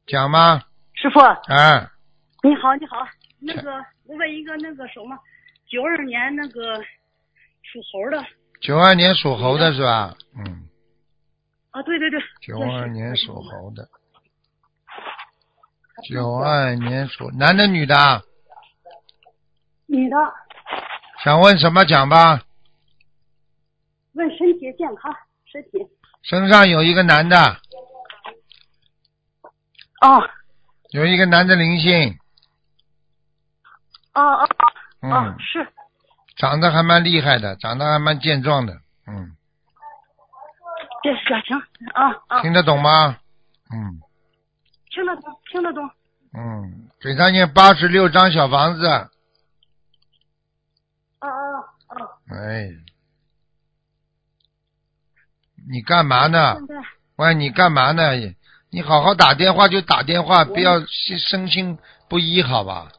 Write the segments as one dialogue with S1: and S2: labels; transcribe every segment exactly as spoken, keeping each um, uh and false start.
S1: 讲吗？
S2: 师傅，
S1: 啊，
S2: 你好，你好，那个我问一个那个什么，九二年那个属猴的。
S1: 九二年属猴的是吧？嗯。
S2: 啊，对对对。
S1: 九二年属猴的。九二年属男的女的？
S2: 女的。
S1: 想问什么讲吧？
S2: 问身体健康，身体。
S1: 身上有一个男的。
S2: 哦。
S1: 有一个男的灵性。
S2: 哦哦
S1: 嗯、
S2: 哦，是。
S1: 长得还蛮厉害的，长得还蛮健壮的，嗯。
S2: 这是小晴啊啊。
S1: 听得懂吗？嗯。
S2: 听得懂，听得懂。
S1: 嗯，给他念八十六张小房子。
S2: 哦哦哦。
S1: 哎，你干嘛呢？
S2: 现在。
S1: 喂，你干嘛呢？你好好打电话就打电话，不要身心不一，好吧？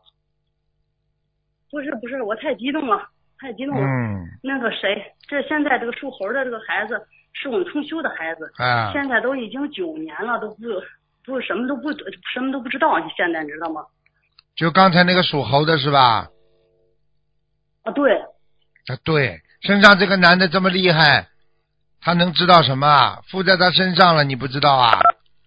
S2: 不是不是，我太激动了，太激动了。
S1: 嗯。
S2: 那个谁，这现在这个属猴的这个孩子是我们同修的孩子，
S1: 啊。
S2: 现在都已经九年了，都不不什么都不什么都不知道，你现在你知道吗？
S1: 就刚才那个属猴的是吧？
S2: 啊，对。
S1: 啊，对，身上这个男的这么厉害，他能知道什么啊？附在他身上了，你不知道啊？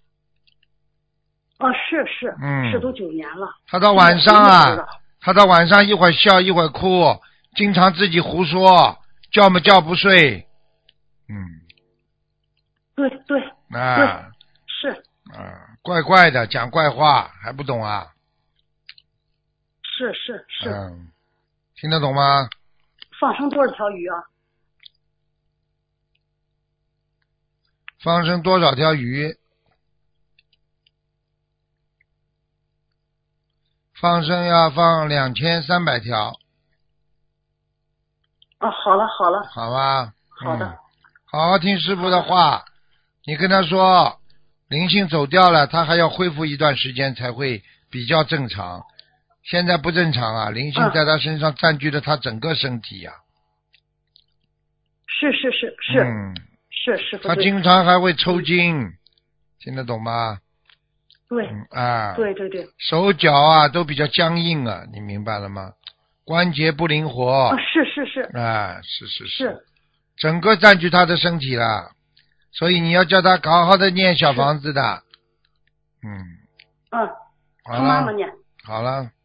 S2: 啊，是是，
S1: 嗯，
S2: 是都九年了。
S1: 他到晚上啊，他到晚上一会儿笑一会儿哭，经常自己胡说，觉么觉不睡。嗯。
S2: 对对。
S1: 啊。
S2: 对。是。
S1: 啊，怪怪的，讲怪话，还不懂啊？
S2: 是是是。
S1: 嗯，听得懂吗？
S2: 放生多少条鱼啊？
S1: 放生多少条鱼？放生要放两千三百条。
S2: 啊，好了好了。
S1: 好吧。
S2: 好的。
S1: 嗯、好好听师傅的话，你跟他说，灵性走掉了，他还要恢复一段时间才会比较正常。现在不正常啊，灵性在他身上占据了他整个身体呀、啊。
S2: 是是是是。
S1: 嗯。
S2: 是师傅。
S1: 他经常还会抽筋，嗯、听得懂吗？
S2: 对。
S1: 嗯啊。
S2: 对对对。
S1: 手脚啊都比较僵硬啊，你明白了吗？关节不灵活。
S2: 啊，是是是。
S1: 啊，是是是。
S2: 是。
S1: 整个占据他的身体了，所以你要叫他好好的念小房子的。嗯。
S2: 嗯。
S1: 好了。
S2: 他妈妈念。
S1: 好了。